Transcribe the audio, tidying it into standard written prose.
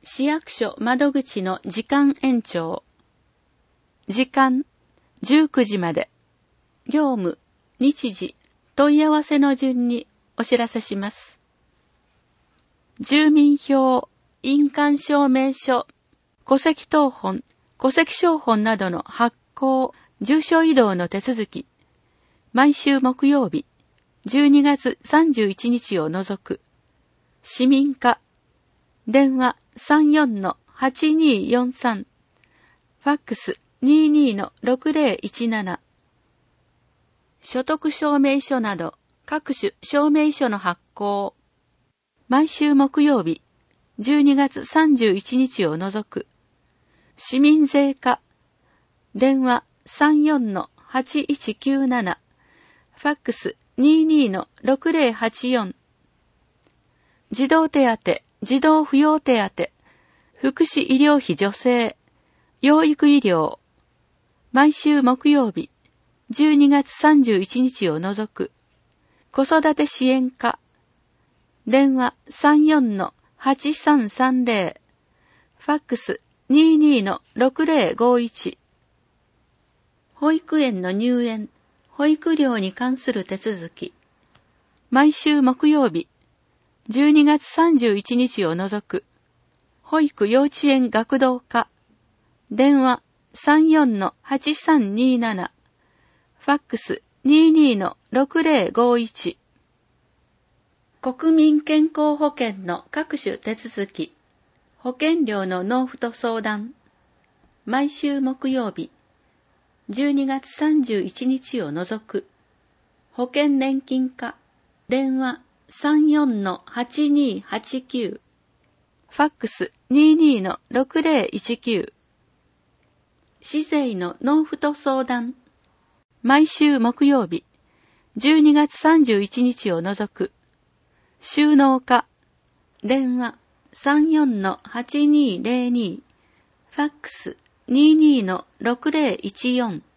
市役所窓口の時間延長。時間19時まで。業務、日時、問い合わせの順にお知らせします。住民票、印鑑証明書、戸籍謄本、戸籍抄本などの発行、住所移動の手続き。毎週木曜日、12月31日を除く。市民課。電話34-8243。ファックス22-6017。所得証明書など各種証明書の発行。毎週木曜日、12月31日を除く。市民税課。電話34-8197。ファックス22-6084。児童手当、児童扶養手当、福祉医療費助成、養育医療。毎週木曜日、12月31日を除く。子育て支援課。電話34-8330。ファックス22-6051。保育園の入園、保育料に関する手続き。毎週木曜日、12月31日を除く。保育幼稚園学童課。電話34-8327。ファックス22-6051。国民健康保険の各種手続き。保険料の納付と相談。毎週木曜日、12月31日を除く。保険年金課。電話34-8289。ファックス22-6019。市税の納付と相談。毎週木曜日、12月31日を除く。収納課。電話34-8202。ファックス22-6014。